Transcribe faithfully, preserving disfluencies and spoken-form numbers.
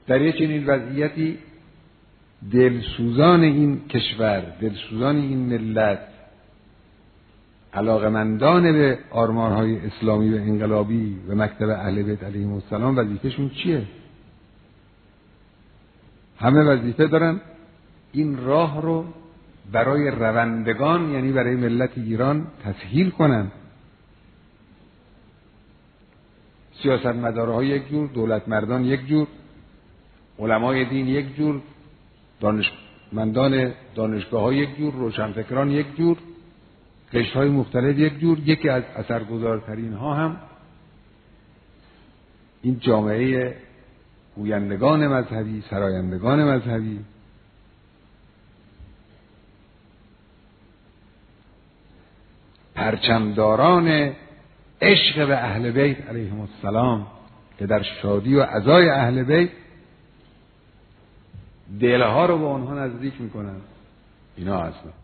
در یک چنین وضعیتی دلسوزان این کشور، دلسوزان این ملت، علاقمندان به آرمان‌های اسلامی و انقلابی و مکتب اهل بیت علیهم السلام وظیفه‌شون چیه؟ همه وظیفه دارن این راه رو برای روندگان، یعنی برای ملت ایران تسهیل کنن. سیاستمدارها یک جور، دولت مردان یک جور، علمای دین یک جور، دانشمندان دانشگاه‌ها یک جور، روشنفکران یک جور، قشرهای مختلف یک جور. یکی از اثرگذارترین ها هم این جامعه گویندگان مذهبی، سرایندگان مذهبی، پرچمداران عشق به اهل بیت علیهم السلام که در شادی و عزای اهل بیت دلها رو به آنها نزدیک میکنن. اینا هستن.